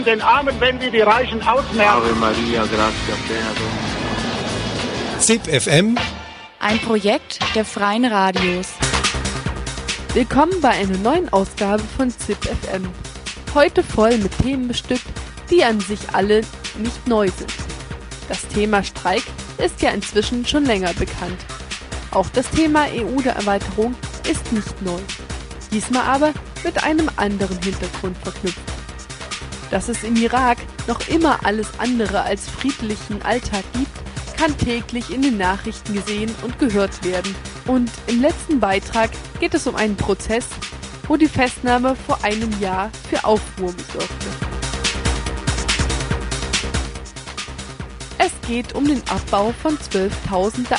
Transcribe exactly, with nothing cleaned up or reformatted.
Den Armen, wenn die die Reichen ausmerken. Ave Maria, gratia plena Dominus. ZIP F M, ein Projekt der Freien Radios. Willkommen bei einer neuen Ausgabe von ZIP F M. Heute voll mit Themen bestückt, die an sich alle nicht neu sind. Das Thema Streik ist ja inzwischen schon länger bekannt. Auch das Thema E U-Erweiterung ist nicht neu. Diesmal aber mit einem anderen Hintergrund verknüpft. Dass es im Irak noch immer alles andere als friedlichen Alltag gibt, kann täglich in den Nachrichten gesehen und gehört werden. Und im letzten Beitrag geht es um einen Prozess, wo die Festnahme vor einem Jahr für Aufruhr sorgte. Es geht um den Abbau von zwölftausend der